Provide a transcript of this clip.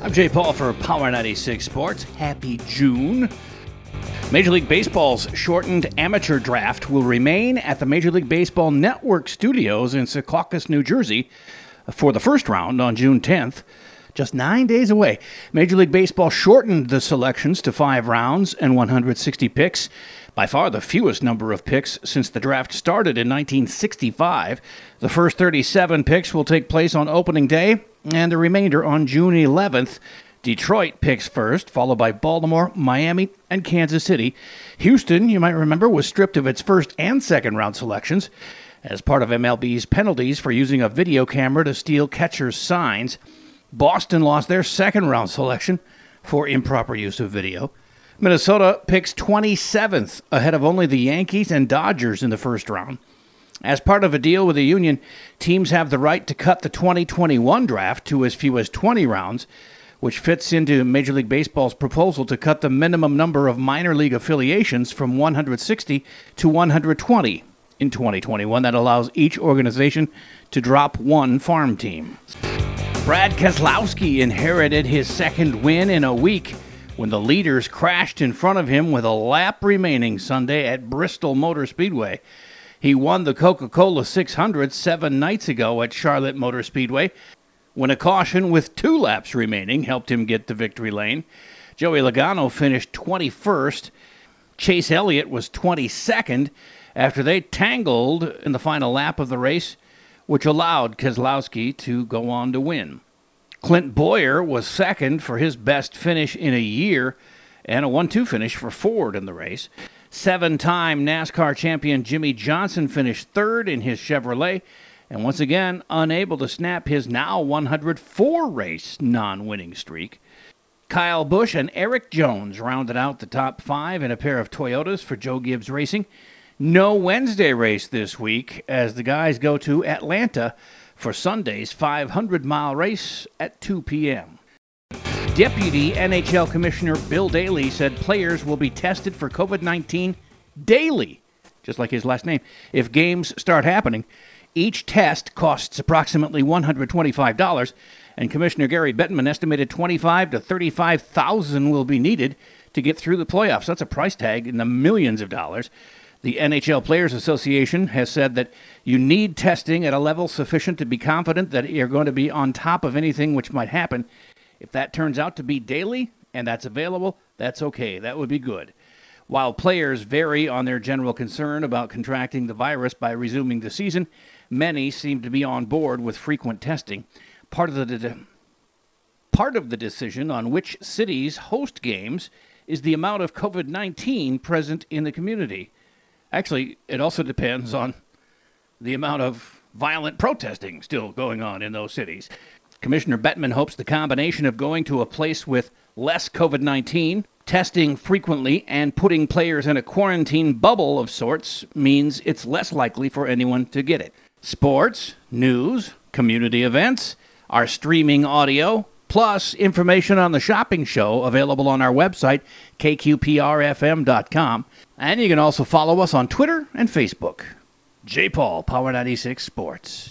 I'm Jay Paul for Power 96 Sports. Happy June. Major League Baseball's shortened amateur draft will remain at the Major League Baseball Network studios in Secaucus, New Jersey for the first round on June 10th. Just 9 days away. Major League Baseball shortened the selections to 5 rounds and 160 picks. By far the fewest number of picks since the draft started in 1965. The first 37 picks will take place on opening day, and the remainder on June 11th. Detroit picks first, followed by Baltimore, Miami, and Kansas City. Houston, you might remember, was stripped of its first and second round selections as part of MLB's penalties for using a video camera to steal catchers' signs. Boston lost their second round selection for improper use of video. Minnesota picks 27th, ahead of only the Yankees and Dodgers in the first round. As part of a deal with the union, teams have the right to cut the 2021 draft to as few as 20 rounds, which fits into Major League Baseball's proposal to cut the minimum number of minor league affiliations from 160 to 120 in 2021. That allows each organization to drop one farm team. Brad Keselowski inherited his second win in a week when the leaders crashed in front of him with a lap remaining Sunday at Bristol Motor Speedway. He won the Coca-Cola 600 7 nights ago at Charlotte Motor Speedway, when a caution with 2 laps remaining helped him get to victory lane. Joey Logano finished 21st. Chase Elliott was 22nd after they tangled in the final lap of the race, which allowed Keselowski to go on to win. Clint Bowyer was second for his best finish in a year and a 1-2 finish for Ford in the race. 7-time NASCAR champion Jimmy Johnson finished third in his Chevrolet, and once again unable to snap his now 104-race non-winning streak. Kyle Busch and Eric Jones rounded out the top 5 in a pair of Toyotas for Joe Gibbs Racing. No Wednesday race this week as the guys go to Atlanta for Sunday's 500-mile race at 2 p.m. Deputy NHL Commissioner Bill Daly said players will be tested for COVID-19 daily, just like his last name, if games start happening. Each test costs approximately $125, and Commissioner Gary Bettman estimated $25,000 to $35,000 will be needed to get through the playoffs. That's a price tag in the millions of dollars. The NHL Players Association has said that you need testing at a level sufficient to be confident that you're going to be on top of anything which might happen. If that turns out to be daily and that's available, that's okay. That would be good. While players vary on their general concern about contracting the virus by resuming the season, many seem to be on board with frequent testing. Part of the decision on which cities host games is the amount of COVID-19 present in the community. Actually, it also depends on the amount of violent protesting still going on in those cities. Commissioner Bettman hopes the combination of going to a place with less COVID-19, testing frequently, and putting players in a quarantine bubble of sorts means it's less likely for anyone to get it. Sports, news, community events, our streaming audio, plus information on the shopping show available on our website, kqprfm.com. And you can also follow us on Twitter and Facebook. J. Paul, Power 96 Sports.